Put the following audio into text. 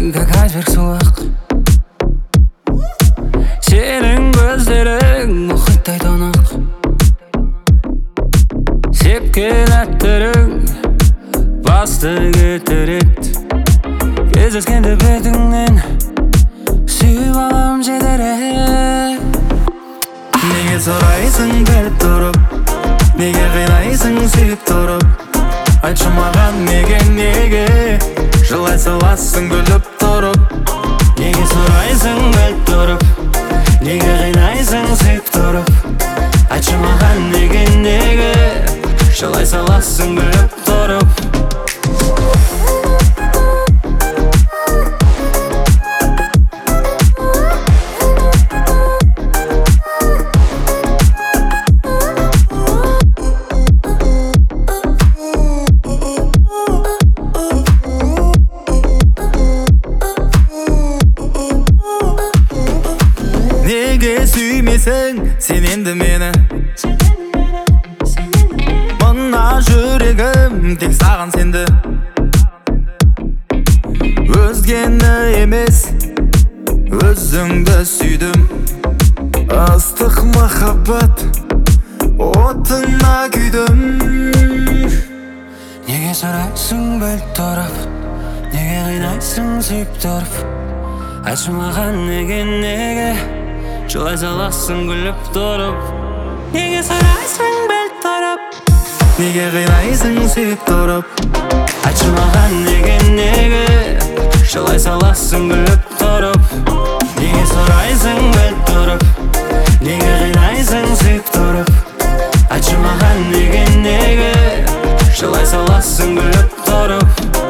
как айсберг суық. Сенің көздерің мұхиттай тұнық. Сепкен әттерің басты кетірет. Кездескенде бетіңнен сүйіп алам жетерек. Неге сұрайсың біліп тұрып, неге қинайсың сүйіп тұрып? Айтшы маған неге жылай саласың күліп тұрып? Неге сұрайсың біліп тұрып, неге қинайсың сүйіп тұрып? Айтшы маған неге жылай саласың күліп тұрып? Неге сүймесің сен енді мені? Мына жүрегім тек саған сенді. Өзгені емес, өзіңді сүйдім. Ыстық махаббат отына күйдім. Неге сұрайсың біліп тұрып, неге қинайсың сүйіп тұрып? Айтшы маған неге жылай саласың күліп тұрып? Неге сұрайсың біліп тұрып, неге қинайсың сүйіп тұрып? айтшы маған неге жылай саласың күліп тұрып? Неге сұрайсың біліп тұрып, неге қинайсың сүйіп тұрып? Айтшы маған неге жылай саласың күліп тұрып?